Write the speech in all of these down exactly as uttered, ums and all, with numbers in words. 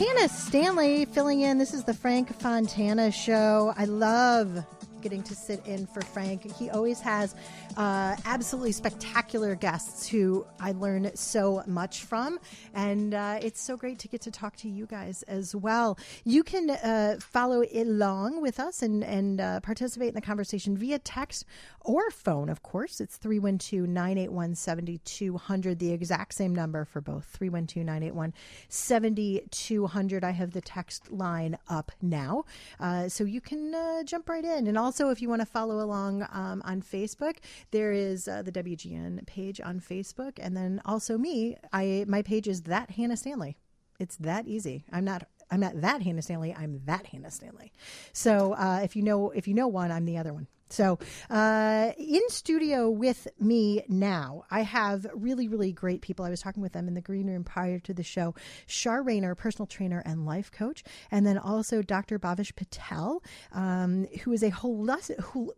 Hannah Stanley filling in. This is the Frank Fontana Show. I love getting to sit in for Frank. He always has uh, absolutely spectacular guests who I learn so much from, and uh, it's so great to get to talk to you guys as well. You can uh, follow along with us and, and uh, participate in the conversation via text or phone, of course. It's three one two, nine eight one, seven two zero zero, the exact same number for both, three one two, nine eight one, seven two zero zero. I have the text line up now, uh, so you can uh, jump right in. And also, if you want to follow along um, on Facebook, there is uh, the W G N page on Facebook, and then also me. I my page is That Hannah Stanley. It's that easy. I'm not. I'm not that Hannah Stanley. I'm That Hannah Stanley. So uh, if you know if you know one, I'm the other one. So uh, in studio with me now, I have really, really great people. I was talking with them in the green room prior to the show. Shar Rayner, personal trainer and life coach, and then also Doctor Bhavish Patel, um, who is a holistic, who,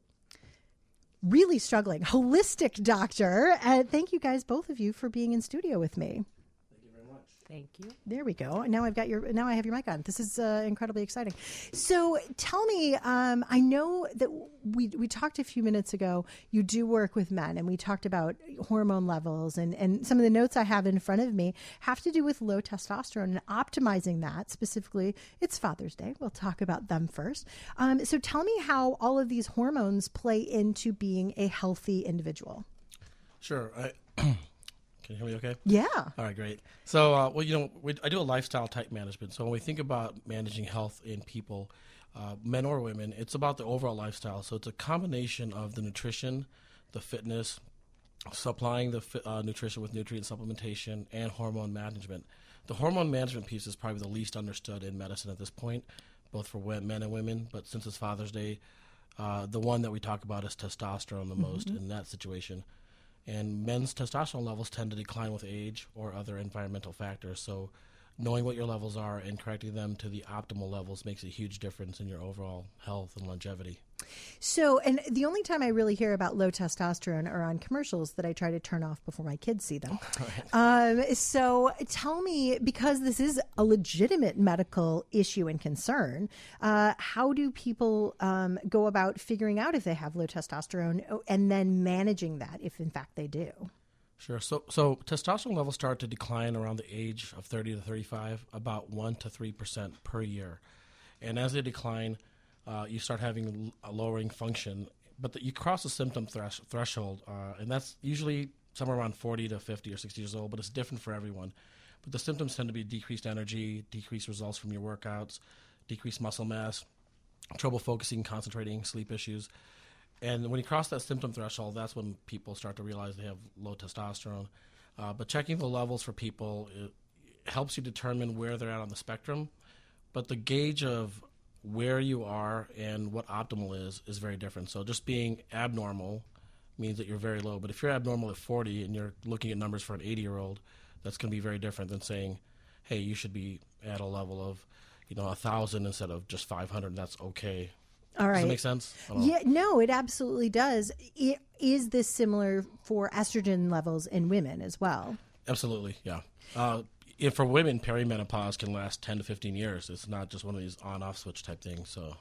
really struggling, holistic doctor. Uh, thank you guys, both of you, for being in studio with me. Thank you. There we go. Now I've got your. Now I have your mic on. This is uh, incredibly exciting. So tell me, um, I know that we we talked a few minutes ago. You do work with men, and we talked about hormone levels, and and some of the notes I have in front of me have to do with low testosterone and optimizing that. Specifically, it's Father's Day. We'll talk about them first. Um, so tell me how all of these hormones play into being a healthy individual. Sure. I. Can you hear me okay? Yeah. All right, great. So, uh, well, you know, we, I do a lifestyle type management. So when we think about managing health in people, uh, men or women, it's about the overall lifestyle. So it's a combination of the nutrition, the fitness, supplying the uh, nutrition with nutrient supplementation, and hormone management. The hormone management piece is probably the least understood in medicine at this point, both for men and women. But since it's Father's Day, uh, the one that we talk about is testosterone the mm-hmm. most in that situation. And men's testosterone levels tend to decline with age or other environmental factors. So knowing what your levels are and correcting them to the optimal levels makes a huge difference in your overall health and longevity. So, and the only time I really hear about low testosterone are on commercials that I try to turn off before my kids see them. Right. Um, so tell me, because this is a legitimate medical issue and concern, uh, how do people um, go about figuring out if they have low testosterone and then managing that if in fact they do? Sure. So, so testosterone levels start to decline around the age of thirty to thirty-five, about one to three percent per year. And as they decline, uh, you start having a lowering function, but the, you cross a symptom thresh, threshold, uh, and that's usually somewhere around forty to fifty or sixty years old, but it's different for everyone. But the symptoms tend to be decreased energy, decreased results from your workouts, decreased muscle mass, trouble focusing, concentrating, sleep issues. And when you cross that symptom threshold, that's when people start to realize they have low testosterone. Uh, but checking the levels for people it helps you determine where they're at on the spectrum. But the gauge of where you are and what optimal is is very different. So just being abnormal means that you're very low. But if you're abnormal at forty and you're looking at numbers for an eighty-year-old, that's going to be very different than saying, hey, you should be at a level of, you know, one thousand instead of just five hundred. That's okay. All right. Does that make sense? Yeah, no, it absolutely does. It, is this similar for estrogen levels in women as well? Absolutely, yeah. Uh, if for women, perimenopause can last ten to fifteen years. It's not just one of these on-off switch type things. So,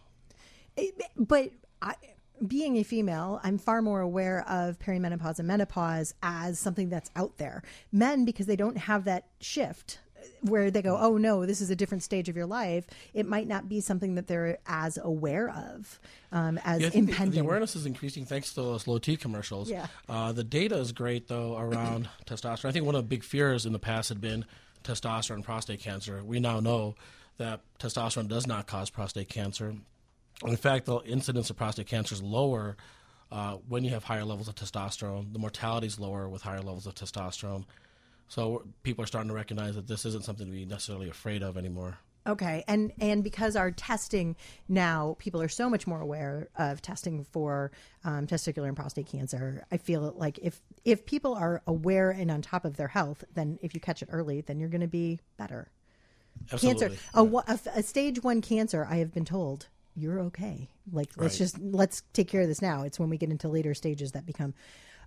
But I, being a female, I'm far more aware of perimenopause and menopause as something that's out there. Men, because they don't have that shift where they go, oh, no, this is a different stage of your life, it might not be something that they're as aware of um, as yeah, I think impending. The, the awareness is increasing thanks to those low T commercials. Yeah. Uh, the data is great, though, around testosterone. I think one of the big fears in the past had been testosterone and prostate cancer. We now know that testosterone does not cause prostate cancer. In fact, the incidence of prostate cancer is lower uh, when you have higher levels of testosterone. The mortality is lower with higher levels of testosterone. So people are starting to recognize that this isn't something to be necessarily afraid of anymore. Okay. And and because our testing now, people are so much more aware of testing for um, testicular and prostate cancer. I feel like if, if people are aware and on top of their health, then if you catch it early, then you're going to be better. Absolutely. Cancer, a, a, a stage one cancer, I have been told, you're okay. Like, let's Right. just, let's take care of this now. It's when we get into later stages that become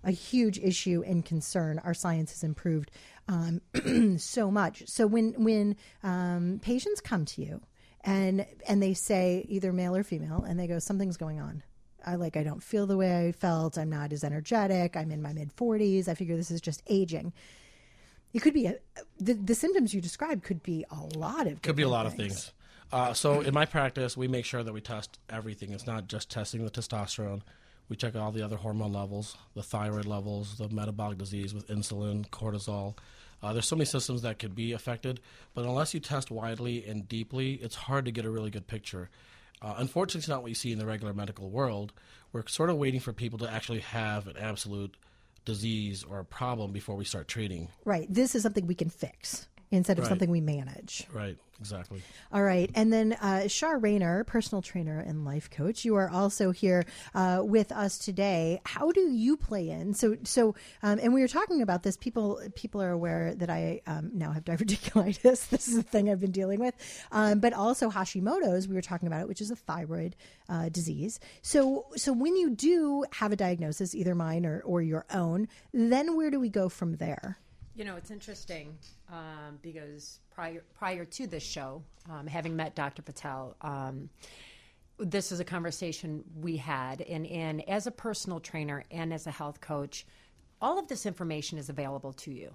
a huge issue and concern. Our science has improved um, so much. So when when um, patients come to you and and they say either male or female, and they go, something's going on. I like I don't feel the way I felt. I'm not as energetic. I'm in my mid forties. I figure this is just aging. It could be a, the the symptoms you described could be a lot of could be a lot things. of things. Uh, so in my practice, we make sure that we test everything. It's not just testing the testosterone. We check all the other hormone levels, the thyroid levels, the metabolic disease with insulin, cortisol. Uh, there's so many systems that could be affected, but unless you test widely and deeply, it's hard to get a really good picture. Uh, unfortunately, it's not what you see in the regular medical world. We're sort of waiting for people to actually have an absolute disease or a problem before we start treating. Right. This is something we can fix instead of Right. something we manage. Right, exactly. All right. And then uh, Shar Rayner, personal trainer and life coach, you are also here uh, with us today. How do you play in? So, so, um, and we were talking about this. People, people are aware that I um, now have diverticulitis. This is a thing I've been dealing with, um, but also Hashimoto's. We were talking about it, which is a thyroid uh, disease. So, so when you do have a diagnosis, either mine or, or your own, then where do we go from there? You know, it's interesting um, because prior prior to this show, um, having met Doctor Patel, um, this is a conversation we had. And, and as a personal trainer and as a health coach, all of this information is available to you.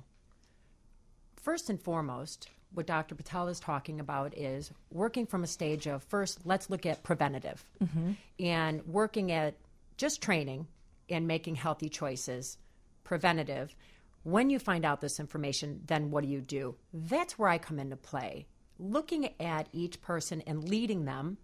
First and foremost, what Doctor Patel is talking about is working from a stage of, first, let's look at preventative. Mm-hmm. And working at just training and making healthy choices, preventative. When you find out this information, then what do you do? That's where I come into play. Looking at each person and leading them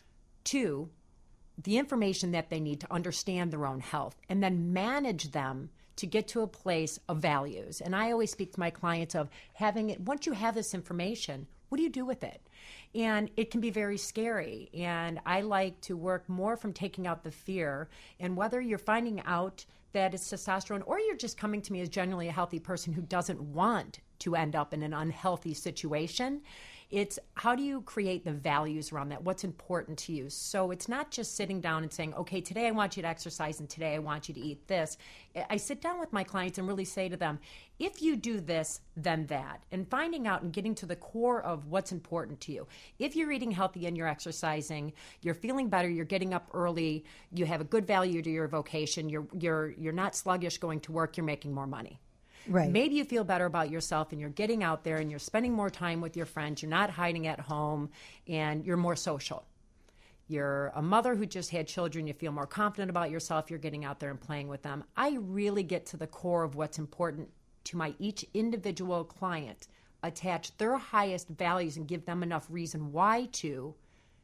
to the information that they need to understand their own health and then manage them to get to a place of values. And I always speak to my clients of having it, once you have this information, what do you do with it? And it can be very scary. And I like to work more from taking out the fear. And whether you're finding out that it's testosterone or you're just coming to me as generally a healthy person who doesn't want to end up in an unhealthy situation, it's how do you create the values around that? What's important to you? So it's not just sitting down and saying, okay, today I want you to exercise and today I want you to eat this. I sit down with my clients and really say to them, if you do this, then that. And finding out and getting to the core of what's important to you. If you're eating healthy and you're exercising, you're feeling better, you're getting up early, you have a good value to your vocation, you're you're you're not sluggish going to work, you're making more money. Right. Maybe you feel better about yourself and you're getting out there and you're spending more time with your friends. You're not hiding at home and you're more social. You're a mother who just had children. You feel more confident about yourself. You're getting out there and playing with them. I really get to the core of what's important to my each individual client, attach their highest values and give them enough reason why to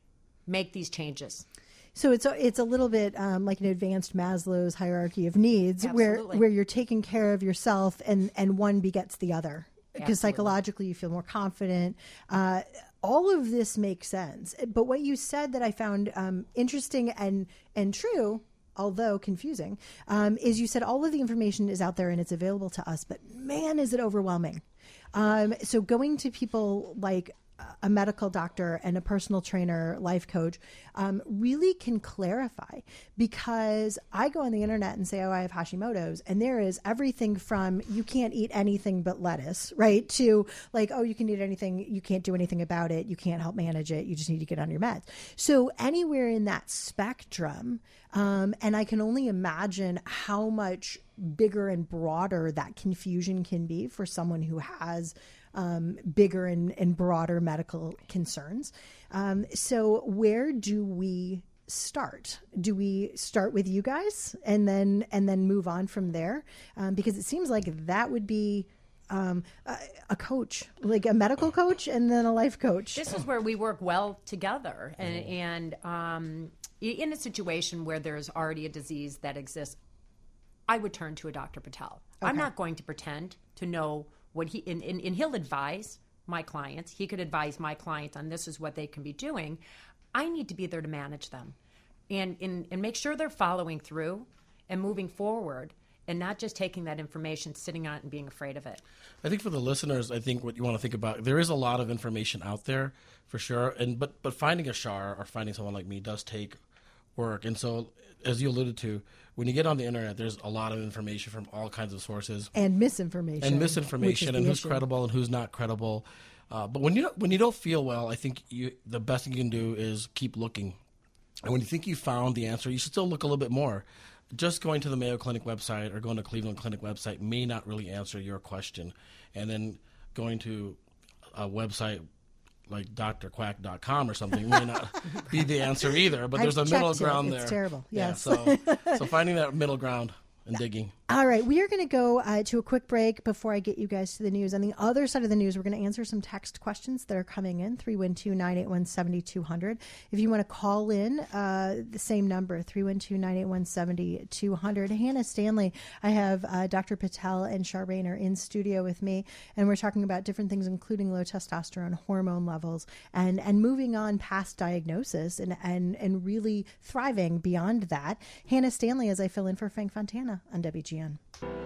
make these changes. So it's a, it's a little bit um, like an advanced Maslow's hierarchy of needs, Absolutely. where where you're taking care of yourself and, and one begets the other. Because Absolutely. psychologically you feel more confident. Uh, all of this makes sense. But what you said that I found um, interesting and and true, although confusing, um, is you said all of the information is out there and it's available to us, but man, is it overwhelming. Um, so going to people like a medical doctor and a personal trainer, life coach, um, really can clarify, because I go on the internet and say, oh, I have Hashimoto's, and there is everything from you can't eat anything but lettuce, right, to like, oh, you can eat anything, you can't do anything about it, you can't help manage it, you just need to get on your meds. So anywhere in that spectrum, um, and I can only imagine how much bigger and broader that confusion can be for someone who has Um, bigger and, and broader medical concerns. Um, so where do we start? Do we start with you guys and then and then move on from there? Um, because it seems like that would be um, a, a coach, like a medical coach and then a life coach. This is where we work well together. And, and um, in a situation where there's already a disease that exists, I would turn to a Doctor Patel. Okay. I'm not going to pretend to know what he, and, and, and he'll advise my clients. He could advise my clients on this is what they can be doing. I need to be there to manage them and, and, and make sure they're following through and moving forward and not just taking that information, sitting on it and being afraid of it. I think for the listeners, I think what you want to think about, there is a lot of information out there for sure. And but, but finding a Shar or finding someone like me does take work. And so, as you alluded to, when you get on the internet, there's a lot of information from all kinds of sources. And misinformation. And misinformation, and who's issue. credible and who's not credible. Uh, but when you don't, when you don't feel well, I think you, the best thing you can do is keep looking. And when you think you found the answer, you should still look a little bit more. Just going to the Mayo Clinic website or going to Cleveland Clinic website may not really answer your question. And then going to a website like D R quack dot com or something may not be the answer either. But there's I've a middle checked it. ground It's there. terrible. Yes. Yeah, so, so finding that middle ground and digging. All right, we are going to go uh, to a quick break before I get you guys to the news. On the other side of the news, we're going to answer some text questions that are coming in, three one two, nine eight one, seven two zero zero. If you want to call in, uh, the same number, three one two, nine eight one, seven two zero zero. Hannah Stanley, I have uh, Doctor Patel and Shar Rayner in studio with me, and we're talking about different things, including low testosterone, hormone levels, and, and moving on past diagnosis and, and, and really thriving beyond that. Hannah Stanley, as I fill in for Frank Fontana on W G N.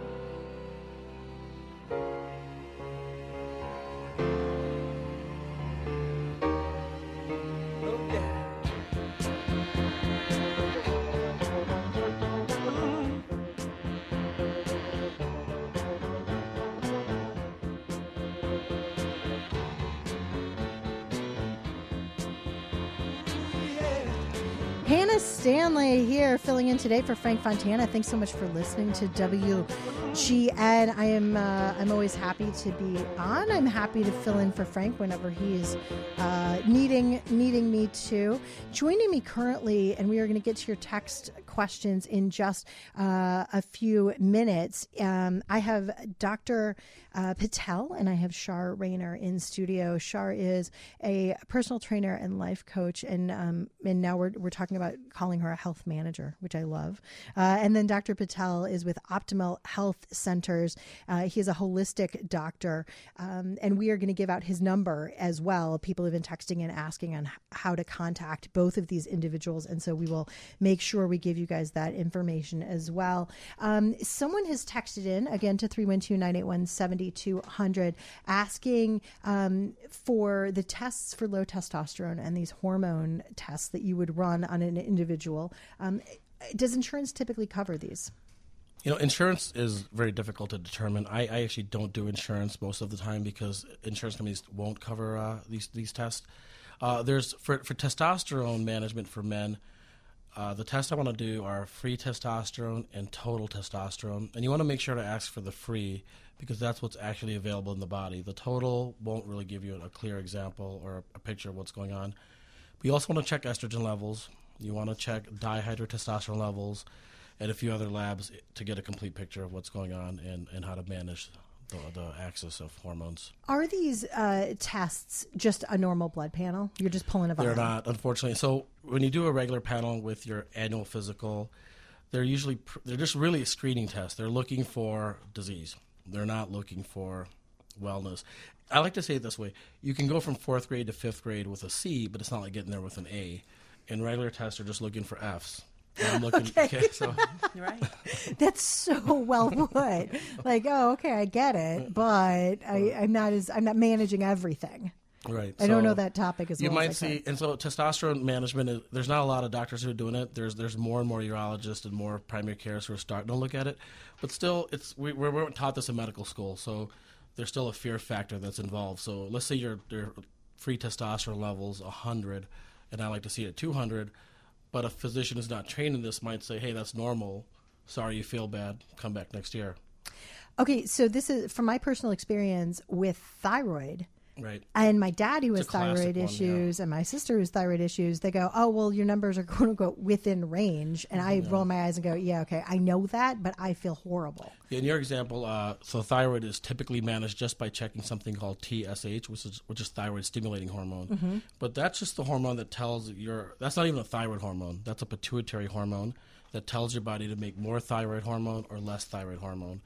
Hannah Stanley here, filling in today for Frank Fontana. Thanks so much for listening to W G N. I am uh, I'm always happy to be on. I'm happy to fill in for Frank whenever he's uh, needing needing me to. Joining me currently, and we are going to get to your text questions in just uh, a few minutes. Um, I have Doctor Uh, Patel and I have Shar Rayner in studio. Shar is a personal trainer and life coach, and um, and now we're we're talking about calling her a health manager, which I love. Uh, and then Doctor Patel is with Optimal Health Centers. Uh, he is a holistic doctor, um, and we are going to give out his number as well. People have been texting and asking on how to contact both of these individuals, and so we will make sure we give you guys that information as well. Um, someone has texted in again to three one two, nine eight one, seven two zero zero asking um, for the tests for low testosterone and these hormone tests that you would run on an individual. Um, does insurance typically cover these? You know, insurance is very difficult to determine. I, I actually don't do insurance most of the time because insurance companies won't cover uh, these these tests. Uh, there's for for testosterone management for men. Uh, the tests I want to do are free testosterone and total testosterone, and you want to make sure to ask for the free because that's what's actually available in the body. The total won't really give you a clear example or a picture of what's going on. But you also want to check estrogen levels. You want to check dihydrotestosterone levels and a few other labs to get a complete picture of what's going on and, and how to manage the, the axis of hormones. Are these uh, tests just a normal blood panel? You're just pulling a vial? They're not, unfortunately. So when you do a regular panel with your annual physical, they're usually they're just really a screening test. They're looking for disease. They're not looking for wellness. I like to say it this way. You can go from fourth grade to fifth grade with a C, but it's not like getting there with an A. And regular tests are just looking for Fs. And I'm looking, okay. okay, so. Right. That's so well put. Like, oh, okay, I get it, but I, I'm not as I'm not managing everything. Right. I so don't know that topic as you well. might as I see, could. and so testosterone management is, there's not a lot of doctors who are doing it. There's there's more and more urologists and more primary cares who are starting to look at it, but still, it's we we weren't taught this in medical school, so there's still a fear factor that's involved. So let's say your your free testosterone levels one hundred, and I like to see it at two hundred, but a physician who's not trained in this might say, hey, that's normal. Sorry, you feel bad. Come back next year. Okay, so this is from my personal experience with thyroid. Right. And my dad, who has It's a classic thyroid one, issues, and my sister, who's thyroid issues, they go, oh, well, your numbers are quote unquote within range. And I Yeah. roll my eyes and go, yeah, okay, I know that, but I feel horrible. In your example, uh, so thyroid is typically managed just by checking something called T S H, which is which is thyroid stimulating hormone. Mm-hmm. But that's just the hormone that tells your. That's not even a thyroid hormone. That's a pituitary hormone that tells your body to make more thyroid hormone or less thyroid hormone.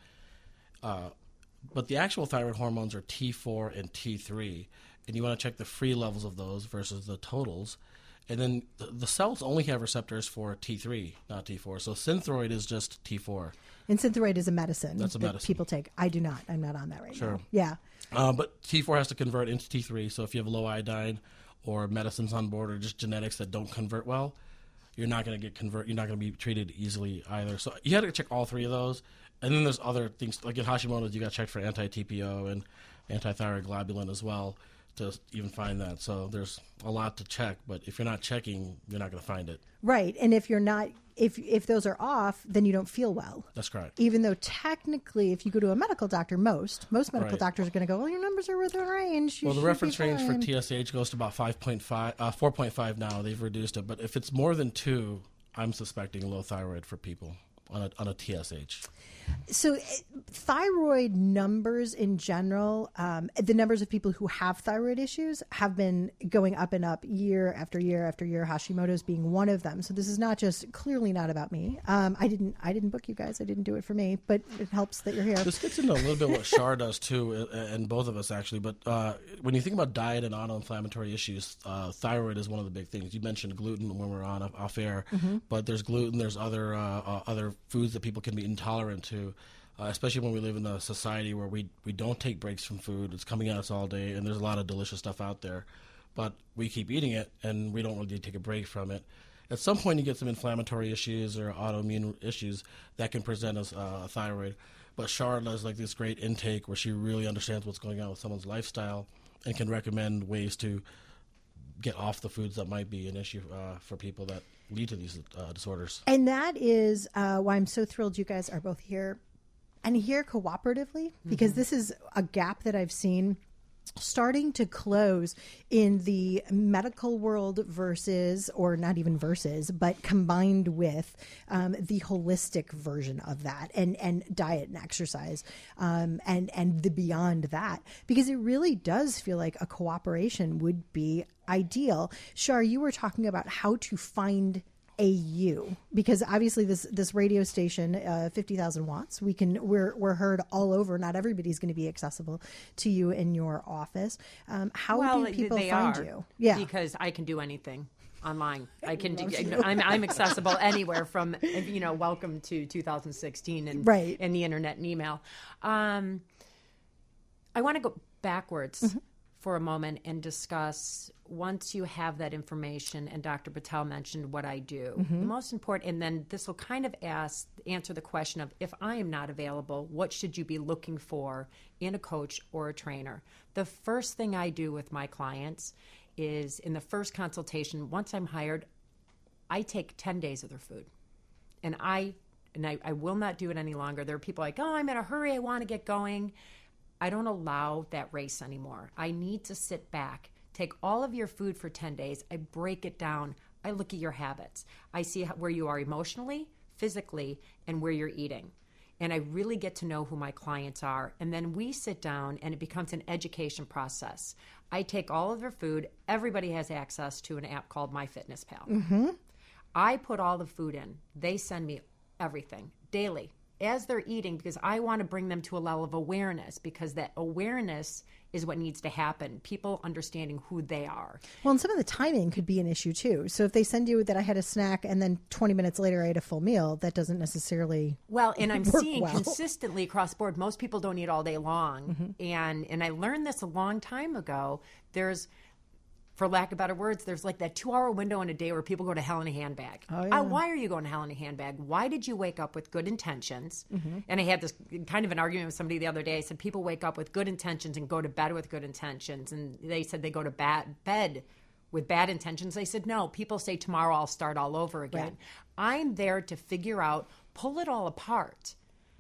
Uh, but the actual thyroid hormones are T four and T three, and you want to check the free levels of those versus the totals. And then the, the cells only have receptors for T three, not T four. So Synthroid is just T four. And Synthroid is a medicine That's a that medicine. people take. I do not. I'm not on that right Sure. now. Yeah. Uh, but T four has to convert into T three. So if you have low iodine or medicines on board or just genetics that don't convert well, you're not going to get convert. You're not going to be treated easily either. So you had to check all three of those, and then there's other things like in Hashimoto's. You got to check for anti-T P O and anti-thyroid globulin as well to even find that. So there's a lot to check, but if you're not checking, you're not going to find it. Right, and if you're not, if if those are off, then you don't feel well. That's correct. Even though technically, if you go to a medical doctor, most most medical Right. doctors are going to go, well, your numbers are within range. You Well, the should reference be range for fine." T S H goes to about five point five, uh, four point five now. They've reduced it, but if it's more than two, I'm suspecting low thyroid for people on a on a T S H. So, uh, thyroid numbers in general, um, the numbers of people who have thyroid issues have been going up and up year after year after year. Hashimoto's being one of them. So this is not just clearly not about me. Um, I didn't I didn't book you guys. I didn't do it for me, but it helps that you're here. This gets into a little bit what Shar does too, uh, and both of us actually. But uh, when you think about diet and autoinflammatory issues, uh, thyroid is one of the big things. You mentioned gluten when we were on off air, Mm-hmm. but there's gluten. There's other uh, uh, other foods that people can be intolerant to. Uh, especially when we live in a society where we, we don't take breaks from food. It's coming at us all day, and there's a lot of delicious stuff out there. But we keep eating it, and we don't really take a break from it. At some point, you get some inflammatory issues or autoimmune issues that can present as uh, a thyroid. But Shar does like this great intake where she really understands what's going on with someone's lifestyle and can recommend ways to get off the foods that might be an issue uh, for people that lead to these uh, disorders. And that is uh, why I'm so thrilled you guys are both here. And here cooperatively, because Mm-hmm. this is a gap that I've seen starting to close in the medical world versus, or not even versus, but combined with um, the holistic version of that, and, and diet and exercise, um, and, and the beyond that, because it really does feel like a cooperation would be ideal. Shar, you were talking about how to find a you, because obviously this this radio station, uh, fifty thousand watts, we can we're we're heard all over. Not everybody's going to be accessible to you in your office. Um, how well, do people they find are, you? Yeah, because I can do anything online. I can do. I'm, I'm accessible anywhere from, you know, welcome to two thousand sixteen and Right. and the internet and email. Um, I want to go backwards. Mm-hmm. for a moment and discuss, once you have that information, and Doctor Patel mentioned what I do, mm-hmm. the most important, and then this will kind of ask, answer the question of, if I am not available, what should you be looking for in a coach or a trainer? The first thing I do with my clients is, in the first consultation, once I'm hired, I take ten days of their food. And I and I, I will not do it any longer. There are people like, oh, I'm in a hurry, I want to get going. I don't allow that race anymore. I need to sit back, take all of your food for ten days. I break it down. I look at your habits. I see how, where you are emotionally, physically, and where you're eating. And I really get to know who my clients are. And then we sit down, and it becomes an education process. I take all of their food. Everybody has access to an app called MyFitnessPal. Mm-hmm. I put all the food in. They send me everything daily as they're eating, because I want to bring them to a level of awareness, because that awareness is what needs to happen. People understanding who they are. Well, and some of the timing could be an issue too. So if they send you that I had a snack and then twenty minutes later I ate a full meal, that doesn't necessarily well. And I'm work seeing well. consistently across the board, most people don't eat all day long. Mm-hmm. And and I learned this a long time ago. There's, for lack of better words, there's like that two-hour window in a day where people go to hell in a handbag. Oh, yeah. uh, why are you going to hell in a handbag? Why did you wake up with good intentions? Mm-hmm. And I had this kind of an argument with somebody the other day. I said, people wake up with good intentions and go to bed with good intentions. And they said they go to bad, bed with bad intentions. I said, no, people say tomorrow I'll start all over again. Right. I'm there to figure out, pull it all apart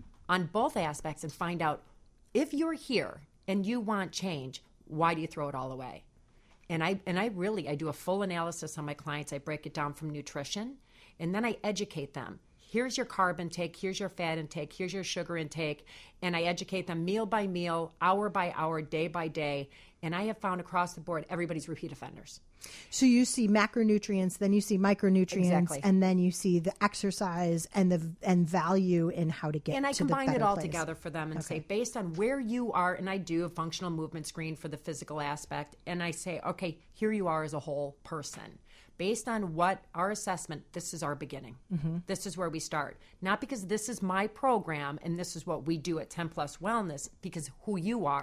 on both aspects and find out, if you're here and you want change, why do you throw it all away? And I and I really, I do a full analysis on my clients. I break it down from nutrition, and then I educate them. Here's your carb intake, here's your fat intake, here's your sugar intake, and I educate them meal by meal, hour by hour, day by day. And I have found across the board, everybody's repeat offenders. So you see macronutrients, then you see micronutrients, Exactly. and then you see the exercise and the and value in how to get And I to the combine it better all place. together for them and Okay. say, based on where you are, and I do a functional movement screen for the physical aspect, and I say, okay, here you are as a whole person. Based on what our assessment, this is our beginning. Mm-hmm. This is where we start. Not because this is my program and this is what we do at ten Plus Wellness, because who you are.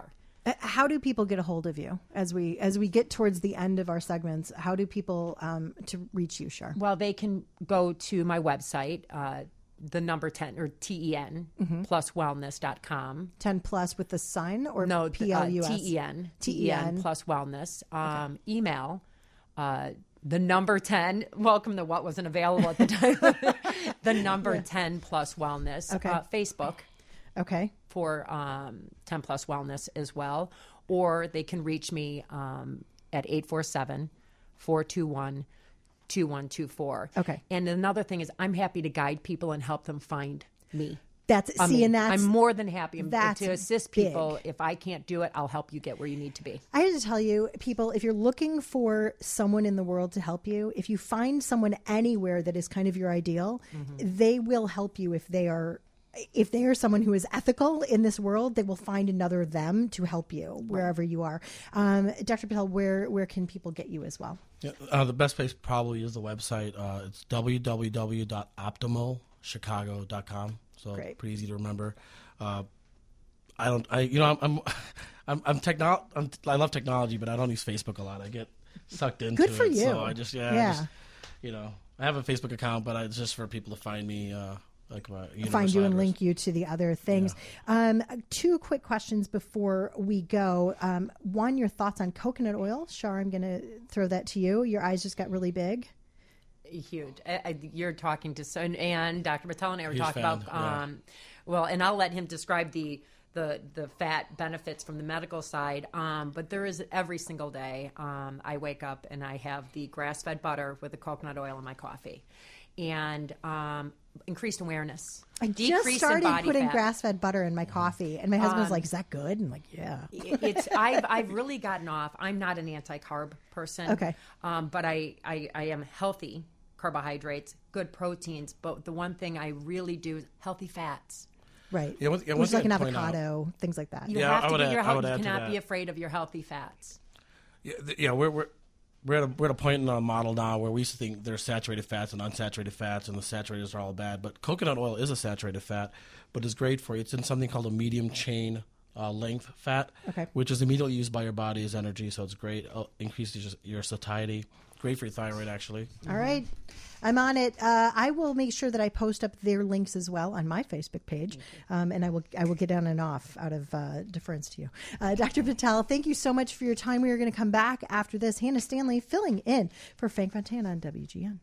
Uh, How do people get a hold of you as we as we get towards the end of our segments? How do people um, to reach you, Shar? Well, they can go to my website, uh, the number ten or T E N Mm-hmm. plus wellness dot com. ten plus with the sign or No, P L U S? uh, T E N. T E T E N. N plus wellness. Um, Email, uh, the number ten. Welcome to what wasn't available at the time. The number ten plus wellness. Okay. Uh, Facebook Okay. for um, ten plus wellness as well. Or they can reach me um, at eight four seven, four two one, two one two four. Okay. And another thing is I'm happy to guide people and help them find me. That's I see, mean, and that's I'm more than happy that's to assist people. big. If I can't do it, I'll help you get where you need to be. I have to tell you, people, if you're looking for someone in the world to help you, if you find someone anywhere that is kind of your ideal, Mm-hmm. they will help you if they are. If they are someone who is ethical in this world, they will find another them to help you wherever you are. Um, Doctor Patel, where where can people get you as well? Yeah, uh, the best place probably is the website. Uh, it's w w w dot optimal chicago dot com. So Great. pretty easy to remember. Uh, I don't, I you know, I'm I'm I'm, I'm, techno- I'm I love technology, but I don't use Facebook a lot. I get sucked into Good for it. you. So I just yeah, Yeah. I just, you know, I have a Facebook account, but I, it's just for people to find me. Uh, like my Find you and universal link you to the other things. Um, two quick questions before we go. Um, one, your thoughts on coconut oil. Shar, I'm going to throw that to you. Your eyes just got really big. Huge. I, I, you're talking to so and Doctor Patel and I were Huge talking fan, about. yeah. Um, well, and I'll let him describe the the the fat benefits from the medical side. Um, but there is every single day. Um, I wake up and I have the grass fed butter with the coconut oil in my coffee, and um, increased awareness. I just Decrease in started body putting fat. grass-fed butter in my coffee, and my husband's like, "Is that good?" And I'm like, "Yeah." It's I've I've really gotten off. I'm not an anti-carb person. Okay. Um, but I, I I am healthy carbohydrates, good proteins. But the one thing I really do is healthy fats. Right. Yeah, one- yeah, one Which is like thing an I'd point out- avocado, things like that. You Yeah, have I to would get add- your I health. would You add to cannot be that. afraid of your healthy fats. Yeah, th- yeah, we're we're we're at a we're at a point in our model now where we used to think there's saturated fats and unsaturated fats, and the saturateds are all bad. But coconut oil is a saturated fat, but it's great for you. It's in something called a medium chain uh, length fat, Okay. which is immediately used by your body as energy. So it's great. Uh, increases your satiety. Great for your thyroid, actually. All right. I'm on it. Uh, I will make sure that I post up their links as well on my Facebook page, um, and I will I will get down and off out of uh, deference to you. Uh, Doctor Patel, thank you so much for your time. We are going to come back after this. Hannah Stanley filling in for Frank Fontana on W G N.